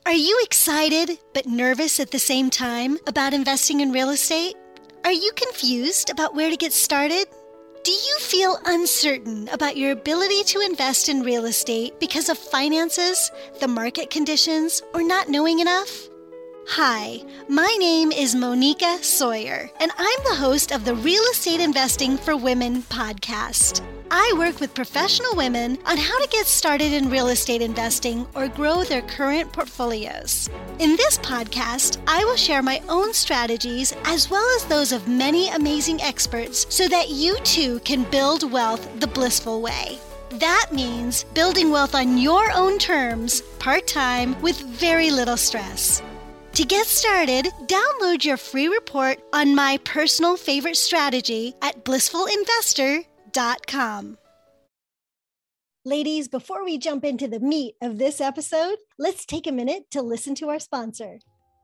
Are you excited but nervous at the same time about investing in real estate? Are you confused about where to get started? Do you feel uncertain about your ability to invest in real estate because of finances, the market conditions, or not knowing enough? Hi, my name is Monica Sawyer, and I'm the host of the Real Estate Investing for Women podcast. I work with professional women on how to get started in real estate investing or grow their current portfolios. In this podcast, I will share my own strategies as well as those of many amazing experts so that you too can build wealth the blissful way. That means building wealth on your own terms, part-time, with very little stress. To get started, download your free report on my personal favorite strategy at blissfulinvestor.com. Ladies, before we jump into the meat of this episode, let's take a minute to listen to our sponsor.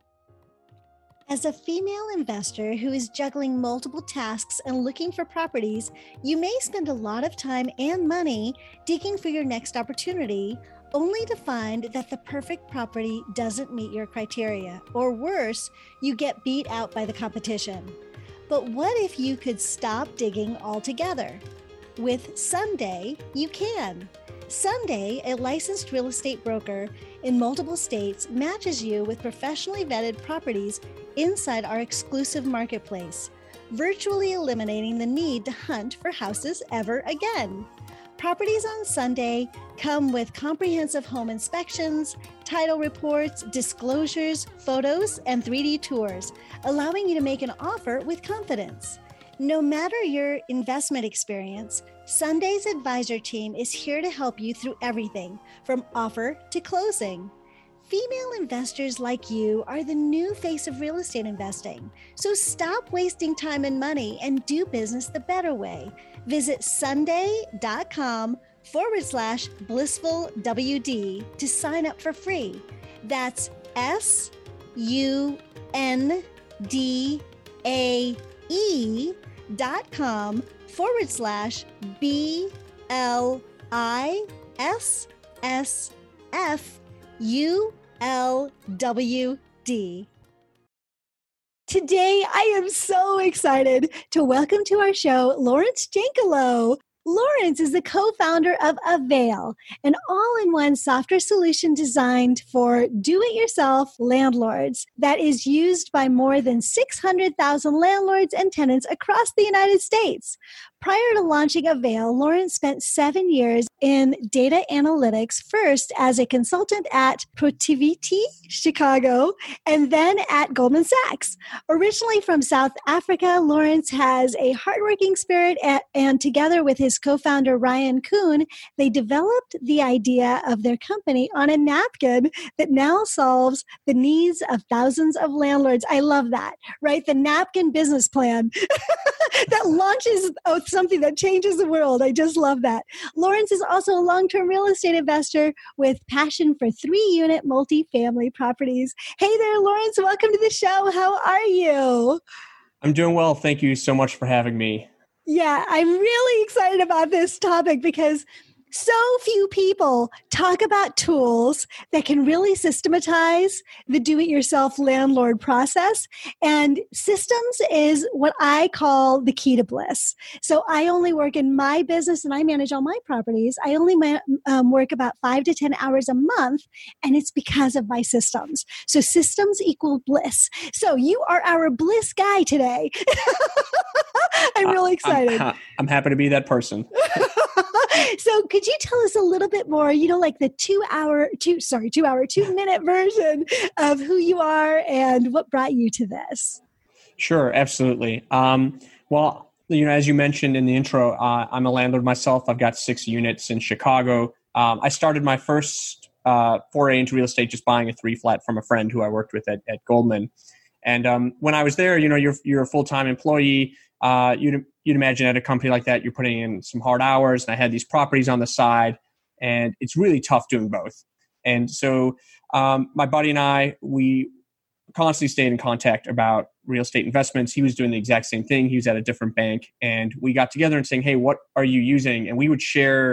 As a female investor who is juggling multiple tasks and looking for properties, you may spend a lot of time and money digging for your next opportunity, only to find that the perfect property doesn't meet your criteria, or worse, you get beat out by the competition. But what if you could stop digging altogether? With Sunday, you can. Sunday, a licensed real estate broker in multiple states, matches you with professionally vetted properties inside our exclusive marketplace, virtually eliminating the need to hunt for houses ever again. Properties on Sunday come with comprehensive home inspections, title reports, disclosures, photos, and 3D tours, allowing you to make an offer with confidence. No matter your investment experience, Sunday's advisor team is here to help you through everything from offer to closing. Female investors like you are the new face of real estate investing. So stop wasting time and money and do business the better way. Visit sunday.com/blissfulwd to sign up for free. That's sunday.com/BLISSFULWD. Today, I am so excited to welcome to our show Lawrence Jankalo. Lawrence is the co-founder of Avail, an all-in-one software solution designed for do-it-yourself landlords that is used by more than 600,000 landlords and tenants across the United States. Prior to launching Avail, Lawrence spent 7 years in data analytics, first as a consultant at Protiviti, Chicago, and then at Goldman Sachs. Originally from South Africa, Lawrence has a hardworking spirit, and together with his co-founder Ryan Kuhn, they developed the idea of their company on a napkin that now solves the needs of thousands of landlords. I love that, right? The napkin business plan that launches something that changes the world. I just love that. Lawrence is also a long-term real estate investor with passion for 3-unit multifamily properties. Hey there, Lawrence. Welcome to the show. How are you? I'm doing well. Thank you so much for having me. Yeah, I'm really excited about this topic because so few people talk about tools that can really systematize the do-it-yourself landlord process. And systems is what I call the key to bliss. So I only work in my business and I manage all my properties. I only work about 5 to 10 hours a month, and it's because of my systems. So systems equal bliss. So you are our bliss guy today. I'm really excited. I'm happy to be that person. So could you tell us a little bit more, like the 2-minute version of who you are and what brought you to this? Sure, absolutely. Well, as you mentioned in the intro, I'm a landlord myself. I've got 6 units in Chicago. I started my first foray into real estate just buying a 3-flat from a friend who I worked with at Goldman. And when I was there, you're a full-time employee. You'd imagine at a company like that, you're putting in some hard hours. And I had these properties on the side, and it's really tough doing both. And so my buddy and I, we constantly stayed in contact about real estate investments. He was doing the exact same thing. He was at a different bank, and we got together and saying, hey, what are you using? And we would share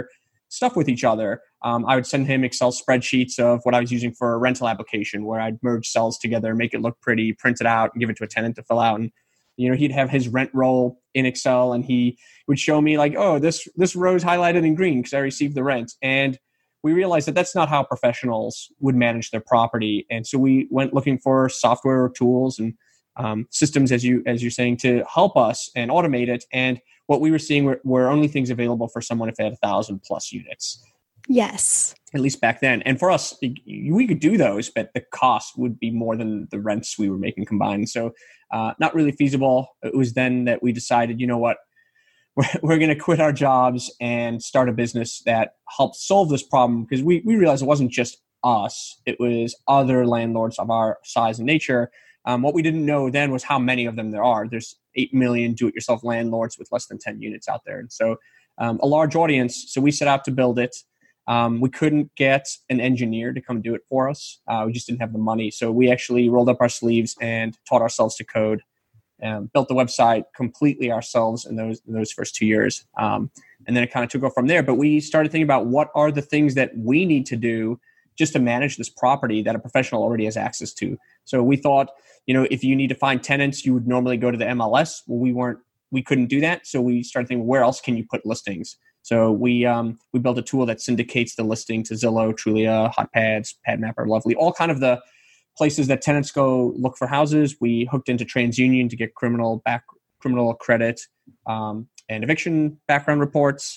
stuff with each other. I would send him Excel spreadsheets of what I was using for a rental application, where I'd merge cells together, make it look pretty, print it out, and give it to a tenant to fill out. And he'd have his rent roll in Excel, and he would show me like, oh, this row is highlighted in green because I received the rent. And we realized that that's not how professionals would manage their property. And so we went looking for software or tools and systems, as you're saying, to help us and automate it. And what we were seeing were only things available for someone if they had 1,000 plus units. Yes. At least back then. And for us, we could do those, but the cost would be more than the rents we were making combined. So not really feasible. It was then that we decided, you know what, we're going to quit our jobs and start a business that helps solve this problem, because we realized it wasn't just us. It was other landlords of our size and nature. What we didn't know then was how many of them there are. There's 8 million do-it-yourself landlords with less than 10 units out there. And so a large audience. So we set out to build it. We couldn't get an engineer to come do it for us. We just didn't have the money. So we actually rolled up our sleeves and taught ourselves to code, built the website completely ourselves in those first 2 years. And then it kind of took off from there. But we started thinking about what are the things that we need to do just to manage this property that a professional already has access to. So we thought, if you need to find tenants, you would normally go to the MLS. Well, we couldn't do that. So we started thinking, where else can you put listings? So we built a tool that syndicates the listing to Zillow, Trulia, HotPads, PadMapper, Lovely, all kind of the places that tenants go look for houses. We hooked into TransUnion to get criminal credit and eviction background reports.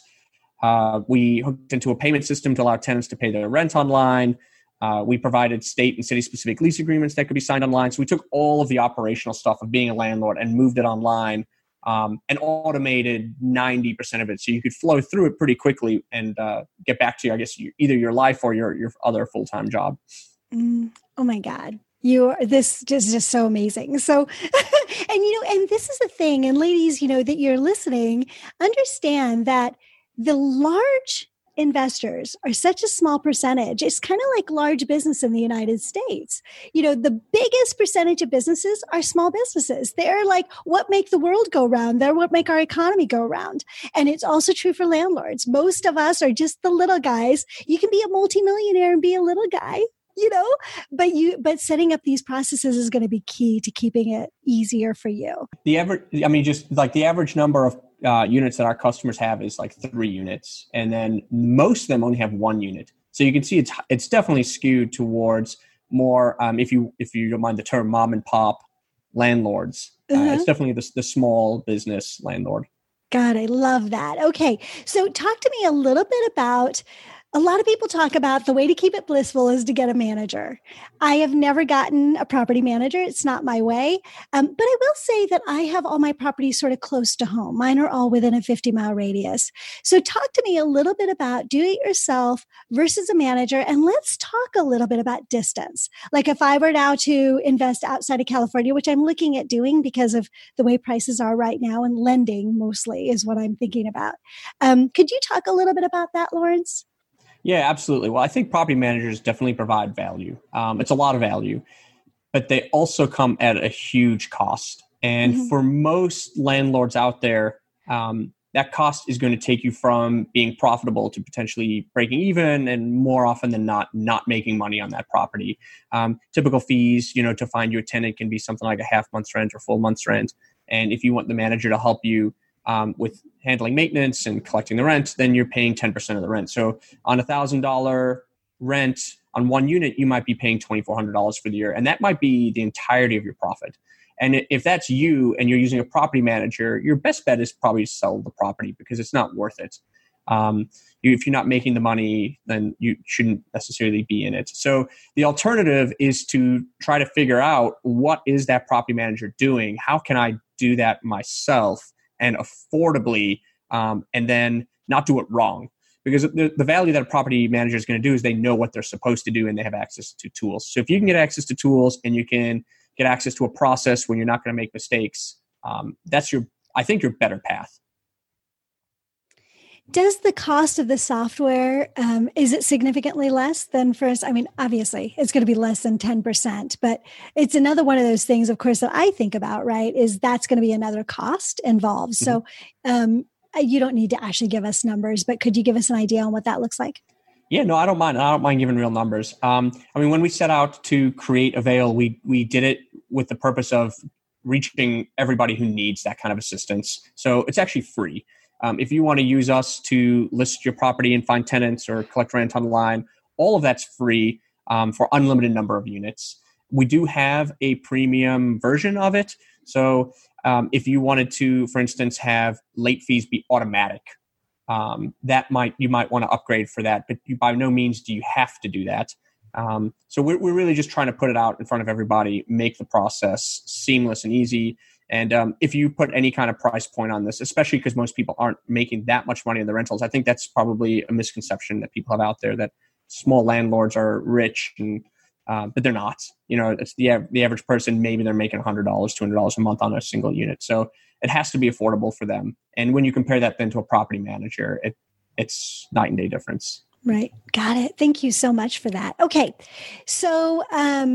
We hooked into a payment system to allow tenants to pay their rent online. We provided state and city-specific lease agreements that could be signed online. So we took all of the operational stuff of being a landlord and moved it online, and automated 90% of it. So you could flow through it pretty quickly and get back to, either your life or your other full-time job. Oh my God. This is just so amazing. So, and this is the thing, and ladies, that you're listening, understand that the large investors are such a small percentage. It's kind of like large business in the United States. The biggest percentage of businesses are small businesses. They're like what make the world go round. They're what make our economy go round. And it's also true for landlords. Most of us are just the little guys. You can be a multimillionaire and be a little guy. But setting up these processes is going to be key to keeping it easier for you. The average number of units that our customers have is like 3 units, and then most of them only have 1 unit. So you can see it's definitely skewed towards more, if you don't mind the term, mom and pop landlords. It's definitely the small business landlord. God, I love that. Okay, so talk to me a little bit about. A lot of people talk about the way to keep it blissful is to get a manager. I have never gotten a property manager. It's not my way. But I will say that I have all my properties sort of close to home. Mine are all within a 50-mile radius. So talk to me a little bit about do-it-yourself versus a manager. And let's talk a little bit about distance. Like if I were now to invest outside of California, which I'm looking at doing because of the way prices are right now, and lending mostly is what I'm thinking about. Could you talk a little bit about that, Lawrence? Yeah, absolutely. Well, I think property managers definitely provide value. It's a lot of value, but they also come at a huge cost. And for most landlords out there, that cost is going to take you from being profitable to potentially breaking even, and more often than not making money on that property. Typical fees, to find you a tenant can be something like a half month's rent or full month's rent. And if you want the manager to help you with handling maintenance and collecting the rent, then you're paying 10% of the rent. So on $1,000 rent on 1 unit, you might be paying $2,400 for the year. And that might be the entirety of your profit. And if that's you and you're using a property manager, your best bet is probably to sell the property, because it's not worth it. If you're not making the money, then you shouldn't necessarily be in it. So the alternative is to try to figure out, what is that property manager doing? How can I do that myself and affordably, and then not do it wrong? Because the value that a property manager is going to do is they know what they're supposed to do, and they have access to tools. So if you can get access to tools and you can get access to a process when you're not going to make mistakes, that's your better path. Does the cost of the software, is it significantly less than first? I mean, obviously it's going to be less than 10%, but it's another one of those things, of course, that I think about, right? Is that's going to be another cost involved. So you don't need to actually give us numbers, but could you give us an idea on what that looks like? Yeah, no, I don't mind. I don't mind giving real numbers. When we set out to create Avail, we did it with the purpose of reaching everybody who needs that kind of assistance. So it's actually free. If you want to use us to list your property and find tenants or collect rent online, all of that's free for unlimited number of units. We do have a premium version of it. So if you wanted to, for instance, have late fees be automatic, you might want to upgrade for that, but by no means do you have to do that. So we're really just trying to put it out in front of everybody, make the process seamless and easy. And if you put any kind of price point on this, especially because most people aren't making that much money in the rentals, I think that's probably a misconception that people have out there, that small landlords are rich, but they're not. It's the average person, maybe they're making $100, $200 a month on a single unit. So it has to be affordable for them. And when you compare that then to a property manager, it's night and day difference. Right. Got it. Thank you so much for that. Okay. So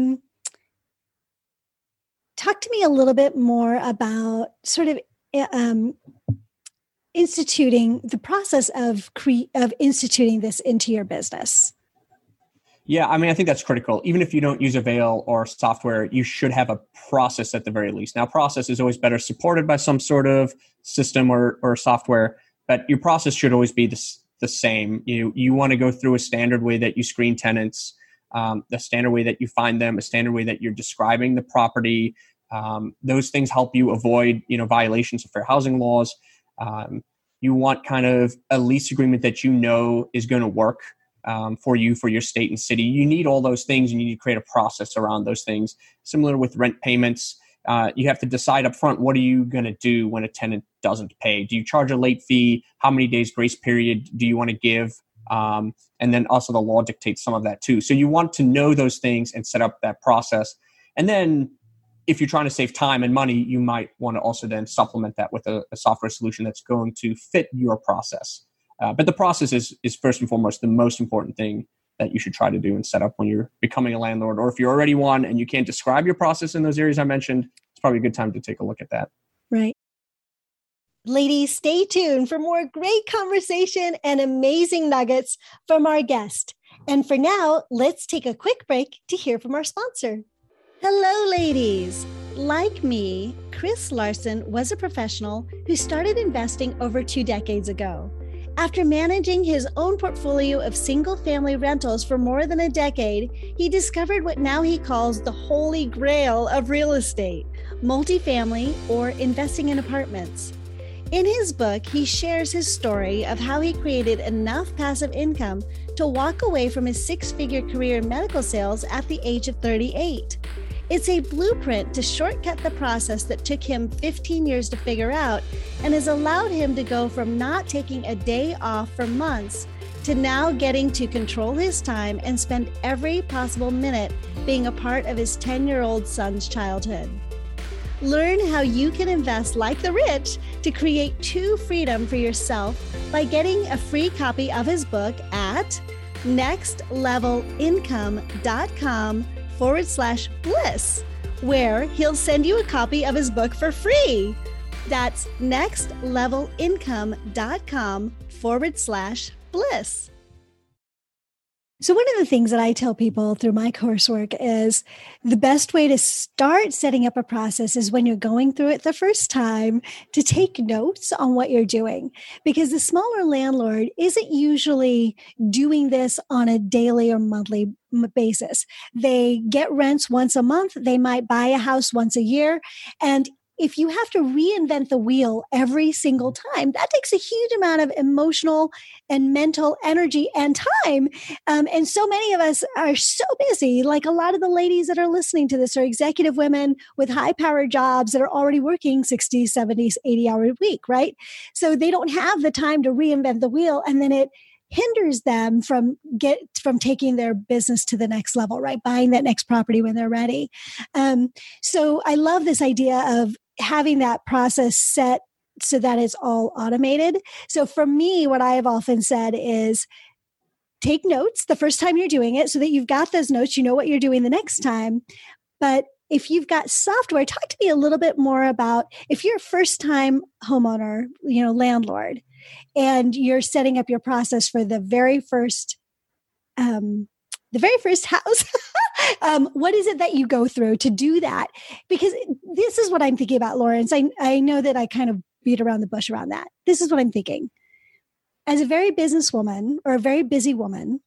talk to me a little bit more about sort of instituting the process of instituting this into your business. Yeah, I think that's critical. Even if you don't use Avail or software, you should have a process at the very least. Now, process is always better supported by some sort of system or software, but your process should always be the same. You want to go through a standard way that you screen tenants, the standard way that you find them, a standard way that you're describing the property. Those things help you avoid, violations of fair housing laws. You want kind of a lease agreement that is going to work for you, for your state and city. You need all those things. You need to create a process around those things. Similar with rent payments, you have to decide up front, what are you going to do when a tenant doesn't pay? Do you charge a late fee? How many days grace period do you want to give? And then also the law dictates some of that too. So you want to know those things and set up that process. And then if you're trying to save time and money, you might want to also then supplement that with a software solution that's going to fit your process. But the process is first and foremost the most important thing that you should try to do and set up when you're becoming a landlord. Or if you're already one and you can't describe your process in those areas I mentioned, it's probably a good time to take a look at that. Right. Ladies, stay tuned for more great conversation and amazing nuggets from our guest. And for now, let's take a quick break to hear from our sponsor. Hello, ladies. Like me, Chris Larson was a professional who started investing over 2 decades ago. After managing his own portfolio of single-family rentals for more than a decade, he discovered what now he calls the holy grail of real estate, multifamily or investing in apartments. In his book, he shares his story of how he created enough passive income to walk away from his 6-figure career in medical sales at the age of 38. It's a blueprint to shortcut the process that took him 15 years to figure out and has allowed him to go from not taking a day off for months to now getting to control his time and spend every possible minute being a part of his 10-year-old son's childhood. Learn how you can invest like the rich to create true freedom for yourself by getting a free copy of his book at nextlevelincome.com/bliss, where he'll send you a copy of his book for free. That's nextlevelinncome.com/bliss. So one of the things that I tell people through my coursework is the best way to start setting up a process is when you're going through it the first time to take notes on what you're doing, because the smaller landlord isn't usually doing this on a daily or monthly basis. They get rents once a month. They might buy a house once a year. And if you have to reinvent the wheel every single time, that takes a huge amount of emotional and mental energy and time. And so many of us are so busy. Like a lot of the ladies that are listening to this are executive women with high-powered jobs that are already working 60, 70, 80-hour week, right? So they don't have the time to reinvent the wheel. And then it hinders them from taking their business to the next level, right? Buying that next property when they're ready. So I love this idea of having that process set so that it's all automated. So for me, what I have often said is take notes the first time you're doing it so that you've got those notes, you know what you're doing the next time. But if you've got software, talk to me a little bit more about if you're a first-time homeowner, landlord, and you're setting up your process for the very first house. What is it that you go through to do that? Because this is what I'm thinking about, Lawrence. I know that I kind of beat around the bush around that. This is what I'm thinking. As a very businesswoman or a very busy woman,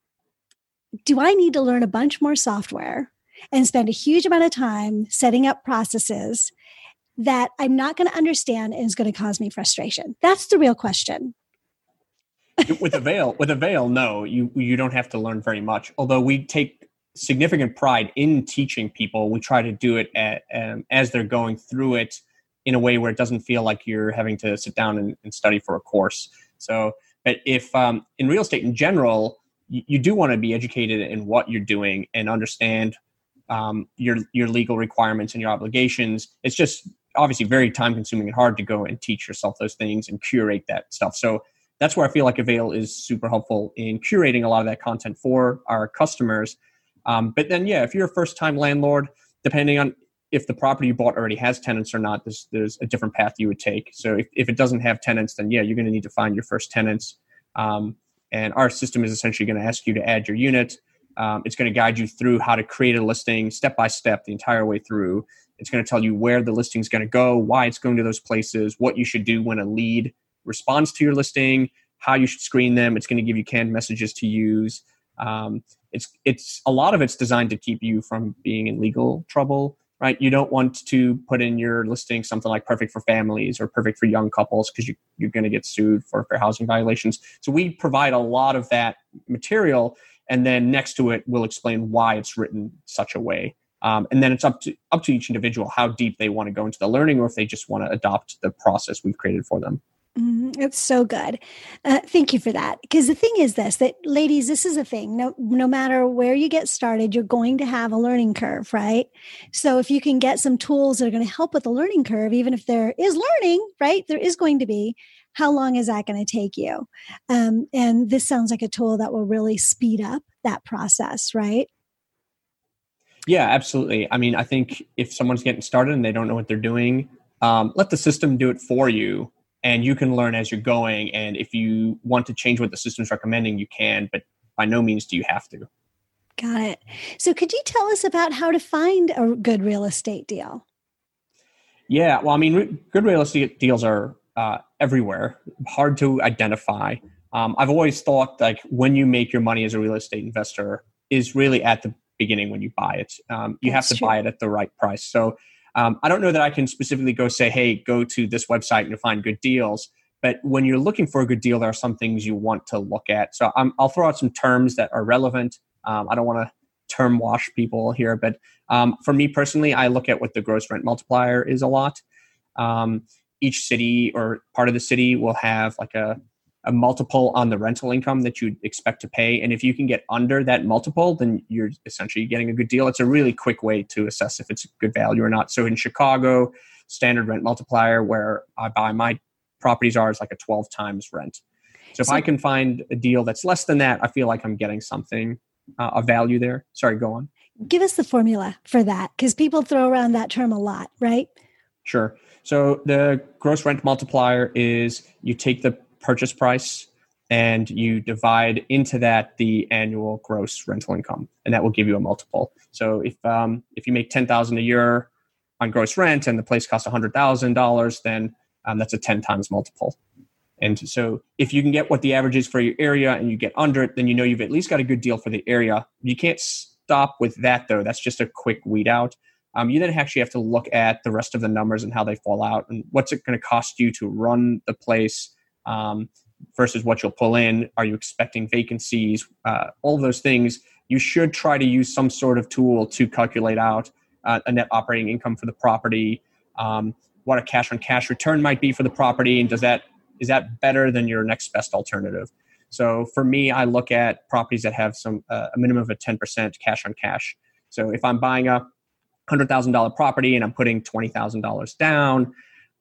do I need to learn a bunch more software and spend a huge amount of time setting up processes that I'm not going to understand and is going to cause me frustration? That's the real question. With Avail, no, you don't have to learn very much. Although we take significant pride in teaching people, we try to do it as they're going through it in a way where it doesn't feel like you're having to sit down and study for a course. So, but if in real estate in general, you do want to be educated in what you're doing and understand your legal requirements and your obligations. It's just obviously very time consuming and hard to go and teach yourself those things and curate that stuff. So that's where I feel like Avail is super helpful in curating a lot of that content for our customers. But then, if you're a first-time landlord, depending on if the property you bought already has tenants or not, there's a different path you would take. So if it doesn't have tenants, then you're going to need to find your first tenants. And our system is essentially going to ask you to add your unit. It's going to guide you through how to create a listing step by step the entire way through. It's going to tell you where the listing is going to go, why it's going to those places, what you should do when a lead responds to your listing, how you should screen them. It's going to give you canned messages to use. It's a lot of it's designed to keep you from being in legal trouble, right? You don't want to put in your listing something like perfect for families or perfect for young couples because you're going to get sued for fair housing violations. So we provide a lot of that material, and then next to it, we'll explain why it's written such a way. And then it's up to each individual how deep they want to go into the learning, or if they just want to adopt the process we've created for them. It's so good. Thank you for that. Because the thing is that ladies, this is a thing. No matter where you get started, you're going to have a learning curve, right? So if you can get some tools that are going to help with the learning curve, even if there is learning, right? There is going to be. How long is that going to take you? And this sounds like a tool that will really speed up that process, right? Yeah, absolutely. I mean, I think if someone's getting started and they don't know what they're doing, let the system do it for you. And you can learn as you're going. And if you want to change what the system's recommending, you can, but by no means do you have to. Got it. So could you tell us about how to find a good real estate deal? Yeah, well, I mean, good real estate deals are everywhere, hard to identify. I've always thought like when you make your money as a real estate investor is really at the beginning when you buy it. You have to buy it at the right price. So I don't know that I can specifically go say, hey, go to this website and you'll find good deals. But when you're looking for a good deal, there are some things you want to look at. So I'll throw out some terms that are relevant. I don't want to term wash people here, but for me personally, I look at what the gross rent multiplier is a lot. Each city or part of the city will have like a multiple on the rental income that you'd expect to pay. And if you can get under that multiple, then you're essentially getting a good deal. It's a really quick way to assess if it's a good value or not. So in Chicago, standard rent multiplier where I buy my properties is like a 12 times rent. So if I can find a deal that's less than that, I feel like I'm getting something of value there. Sorry, go on. Give us the formula for that, because people throw around that term a lot, right? Sure. So the gross rent multiplier is you take the purchase price and you divide into that the annual gross rental income, and that will give you a multiple. So if you make $10,000 a year on gross rent and the place costs $100,000, then that's a 10 times multiple. And so if you can get what the average is for your area and you get under it, then you know you've at least got a good deal for the area. You can't stop with that though. That's just a quick weed out. You then actually have to look at the rest of the numbers and how they fall out and what's it going to cost you to run the place versus what you'll pull in. Are you expecting vacancies? All of those things. You should try to use some sort of tool to calculate out a net operating income for the property, what a cash on cash return might be for the property, and is that better than your next best alternative? So for me, I look at properties that have a minimum of a 10% cash on cash. So if I'm buying a $100,000 property and I'm putting $20,000 down,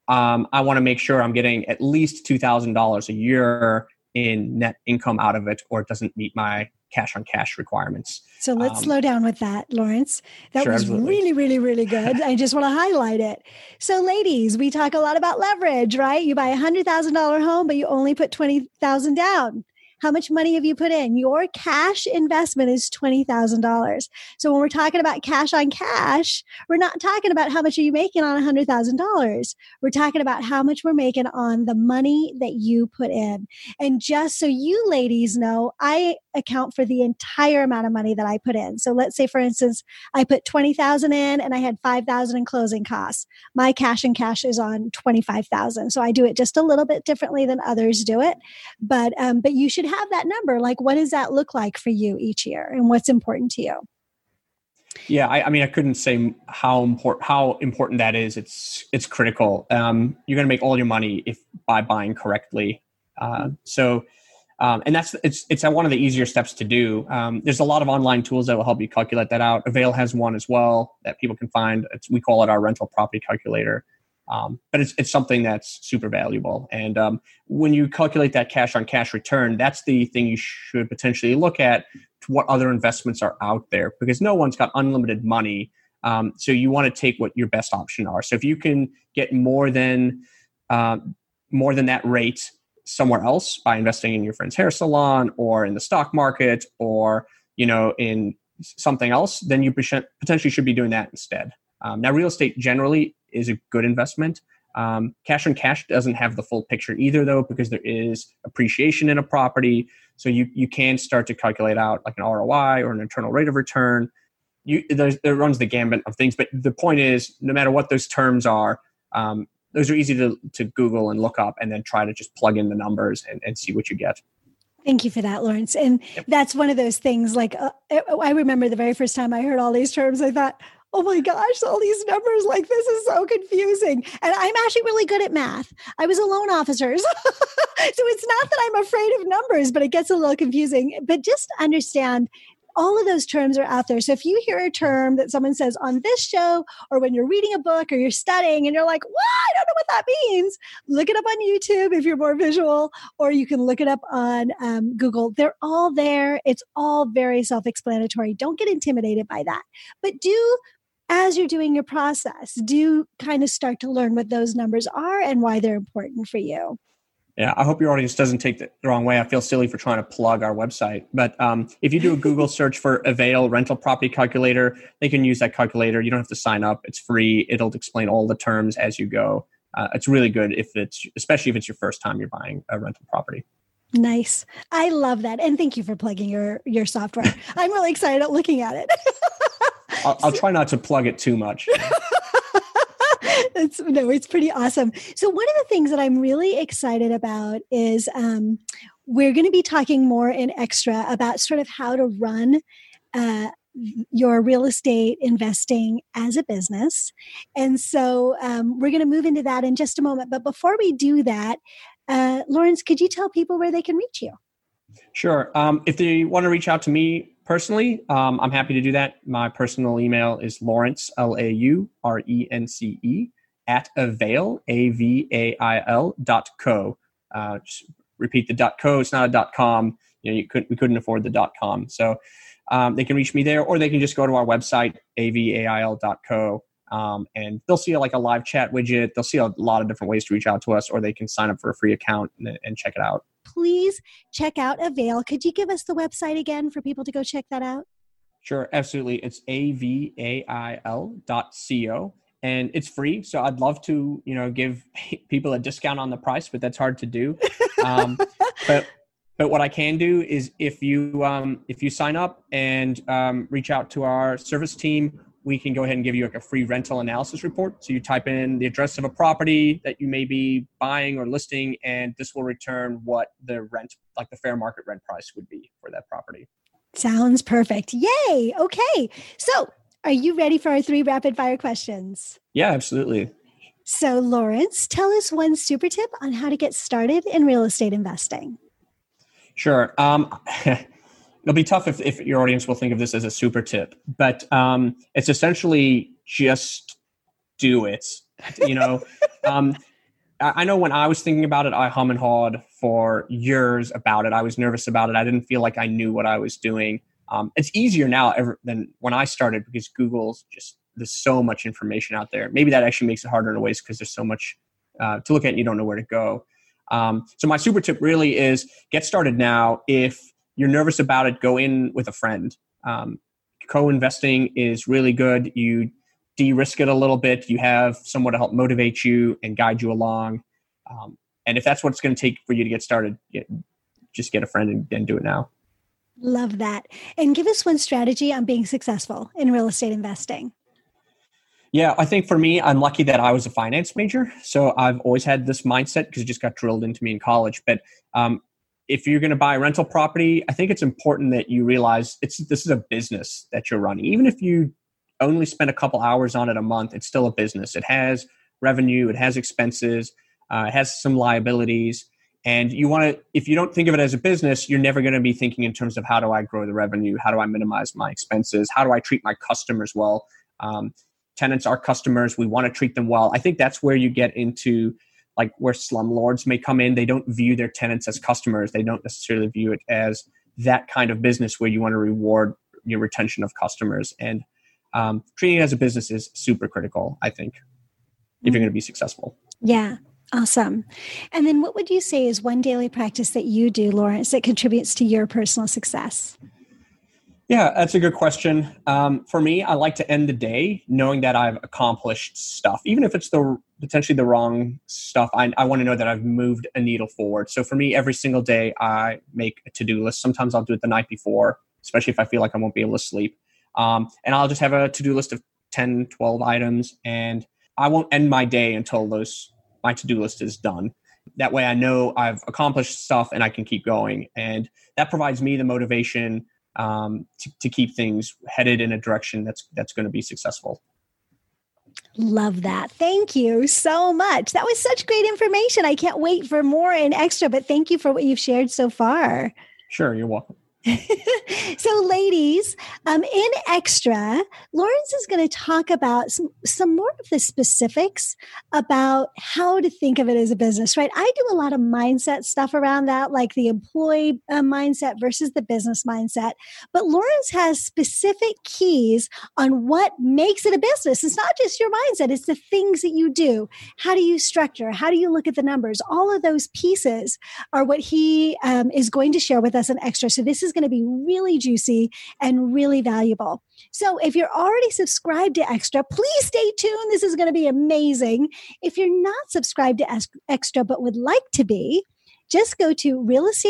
I want to make sure I'm getting at least $2,000 a year in net income out of it, or it doesn't meet my cash on cash requirements. So let's slow down with that, Lawrence. That Sure, was absolutely. really, really, really good. I just want to highlight it. So ladies, we talk a lot about leverage, right? You buy a $100,000 home, but you only put 20,000 down. How much money have you put in? Your cash investment is $20,000. So when we're talking about cash on cash, we're not talking about how much are you making on $100,000. We're talking about how much we're making on the money that you put in. And just so you ladies know, I account for the entire amount of money that I put in. So let's say, for instance, I put 20,000 in and I had 5,000 in closing costs. My cash and cash is on 25,000. So I do it just a little bit differently than others do it. But you should have that number. Like, what does that look like for you each year, and what's important to you? Yeah, I mean, I couldn't say how important that is. It's critical. You're going to make all your money by buying correctly. And it's one of the easier steps to do. There's a lot of online tools that will help you calculate that out. Avail has one as well that people can find. We call it our rental property calculator. But it's something that's super valuable. And when you calculate that cash on cash return, that's the thing you should potentially look at to what other investments are out there, because no one's got unlimited money. So you want to take what your best option are. So if you can get more than that rate somewhere else by investing in your friend's hair salon or in the stock market or, in something else, then you potentially should be doing that instead. Now, real estate generally is a good investment. Cash on cash doesn't have the full picture either, though, because there is appreciation in a property. So you can start to calculate out like an ROI or an internal rate of return. It runs the gambit of things. But the point is, no matter what those terms are, those are easy to Google and look up and then try to just plug in the numbers and see what you get. Thank you for that, Lawrence. And that's one of those things, like I remember the very first time I heard all these terms, I thought, oh my gosh, all these numbers, like this is so confusing. And I'm actually really good at math. I was a loan officer. So it's not that I'm afraid of numbers, but it gets a little confusing. But just understand, all of those terms are out there. So if you hear a term that someone says on this show, or when you're reading a book or you're studying and you're like, what? I don't know what that means. Look it up on YouTube if you're more visual, or you can look it up on Google. They're all there. It's all very self-explanatory. Don't get intimidated by that. But as you're doing your process, do kind of start to learn what those numbers are and why they're important for you. Yeah, I hope your audience doesn't take it the wrong way. I feel silly for trying to plug our website. But if you do a Google search for Avail Rental Property Calculator, they can use that calculator. You don't have to sign up. It's free. It'll explain all the terms as you go. It's really good especially if it's your first time you're buying a rental property. Nice. I love that. And thank you for plugging your software. I'm really excited at looking at it. I'll try not to plug it too much. It's pretty awesome. So one of the things that I'm really excited about is we're going to be talking more in extra about sort of how to run your real estate investing as a business. And so we're going to move into that in just a moment. But before we do that, Lawrence, could you tell people where they can reach you? Sure. If they want to reach out to me personally, I'm happy to do that. My personal email is Laurence, LAURENCE, @avail, AVAIL.co. Just repeat the .co. It's not a .com. We couldn't afford the .com. So they can reach me there, or they can just go to our website, avail.co. And they'll see like a live chat widget. They'll see a lot of different ways to reach out to us, or they can sign up for a free account and check it out. Please check out Avail. Could you give us the website again for people to go check that out? Sure, absolutely. It's avail.co, and it's free. So I'd love to, give people a discount on the price, but that's hard to do. But what I can do is if you sign up and reach out to our service team, we can go ahead and give you like a free rental analysis report. So you type in the address of a property that you may be buying or listing, and this will return what the rent, like the fair market rent price would be for that property. Sounds perfect. Yay. Okay. So are you ready for our 3 rapid fire questions? Yeah, absolutely. So Lawrence, tell us one super tip on how to get started in real estate investing. Sure. It'll be tough if your audience will think of this as a super tip, but it's essentially just do it. I know when I was thinking about it, I hum and hawed for years about it. I was nervous about it. I didn't feel like I knew what I was doing. It's easier now than when I started because there's so much information out there. Maybe that actually makes it harder in ways because there's so much to look at and you don't know where to go. So my super tip really is get started now. If you're nervous about it, go in with a friend. Co-investing is really good. You de-risk it a little bit. You have someone to help motivate you and guide you along. And if that's what it's going to take for you to get started, just get a friend and do it now. Love that. And give us one strategy on being successful in real estate investing. Yeah, I think for me, I'm lucky that I was a finance major. So I've always had this mindset because it just got drilled into me in college. But if you're going to buy a rental property, I think it's important that you realize this is a business that you're running. Even if you only spend a couple hours on it a month, it's still a business. It has revenue, it has expenses, it has some liabilities. And if you don't think of it as a business, you're never going to be thinking in terms of how do I grow the revenue? How do I minimize my expenses? How do I treat my customers well? Tenants are customers. We want to treat them well. I think that's where you get into like where slumlords may come in. They don't view their tenants as customers. They don't necessarily view it as that kind of business where you want to reward your retention of customers. And treating it as a business is super critical, I think, if you're going to be successful. Yeah. Awesome. And then what would you say is one daily practice that you do, Lawrence, that contributes to your personal success? Yeah, that's a good question. For me, I like to end the day knowing that I've accomplished stuff, even if it's potentially the wrong stuff. I want to know that I've moved a needle forward. So for me, every single day, I make a to-do list. Sometimes I'll do it the night before, especially if I feel like I won't be able to sleep. And I'll just have a to-do list of 10, 12 items, and I won't end my day until my to-do list is done. That way I know I've accomplished stuff and I can keep going. And that provides me the motivation to keep things headed in a direction that's going to be successful. Love that. Thank you so much. That was such great information. I can't wait for more in Extra, but thank you for what you've shared so far. Sure, you're welcome. So ladies, in Extra, Lawrence is going to talk about some more of the specifics about how to think of it as a business, right? I do a lot of mindset stuff around that, like the employee mindset versus the business mindset. But Lawrence has specific keys on what makes it a business. It's not just your mindset. It's the things that you do. How do you structure? How do you look at the numbers? All of those pieces are what he is going to share with us in Extra. So this is going to be really juicy and really valuable. So if you're already subscribed to Extra, please stay tuned. This is going to be amazing. If you're not subscribed to Extra but would like to be, just go to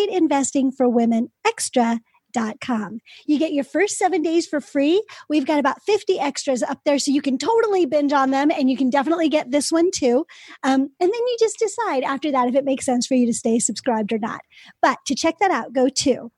realestateinvestingforwomenextra.com. You get your first 7 days for free. We've got about 50 extras up there, so you can totally binge on them, and you can definitely get this one too. And then you just decide after that if it makes sense for you to stay subscribed or not. But to check that out, go to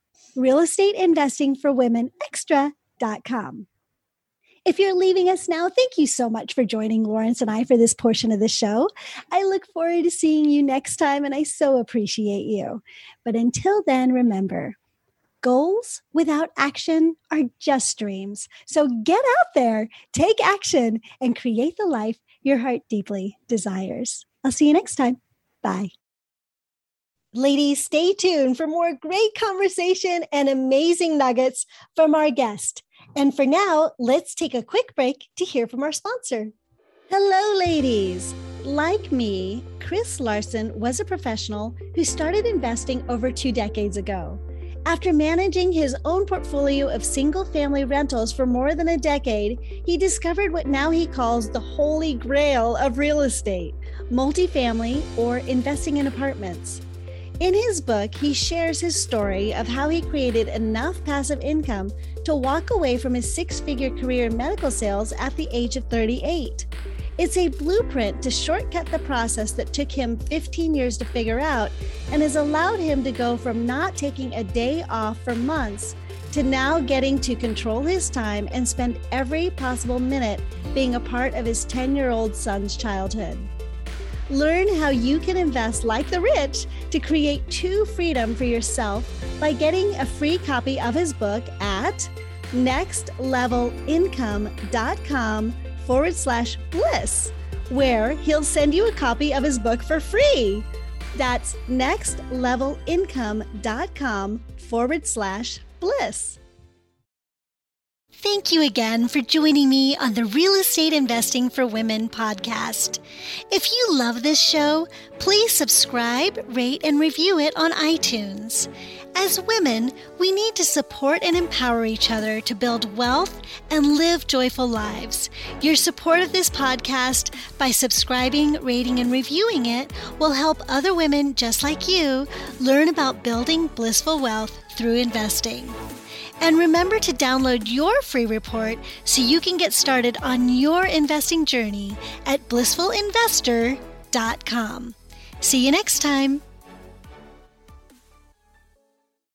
realestateinvestingforwomenextra.com. If you're leaving us now, thank you so much for joining Lawrence and I for this portion of the show. I look forward to seeing you next time, and I so appreciate you. But until then, remember, goals without action are just dreams. So get out there, take action, and create the life your heart deeply desires. I'll see you next time. Bye. Ladies, stay tuned for more great conversation and amazing nuggets from our guest. And for now, let's take a quick break to hear from our sponsor. Hello, ladies. Like me, Chris Larson was a professional who started investing over 2 decades ago. After managing his own portfolio of single-family rentals for more than a decade, he discovered what now he calls the holy grail of real estate, multifamily or investing in apartments. In his book, he shares his story of how he created enough passive income to walk away from his 6-figure career in medical sales at the age of 38. It's a blueprint to shortcut the process that took him 15 years to figure out and has allowed him to go from not taking a day off for months to now getting to control his time and spend every possible minute being a part of his 10-year-old son's childhood. Learn how you can invest like the rich to create true freedom for yourself by getting a free copy of his book at nextlevelincome.com/bliss where he'll send you a copy of his book for free. That's nextlevelincome.com/bliss. Thank you again for joining me on the Real Estate Investing for Women podcast. If you love this show, please subscribe, rate, and review it on iTunes. As women, we need to support and empower each other to build wealth and live joyful lives. Your support of this podcast by subscribing, rating, and reviewing it will help other women just like you learn about building blissful wealth through investing. And remember to download your free report so you can get started on your investing journey at blissfulinvestor.com. See you next time.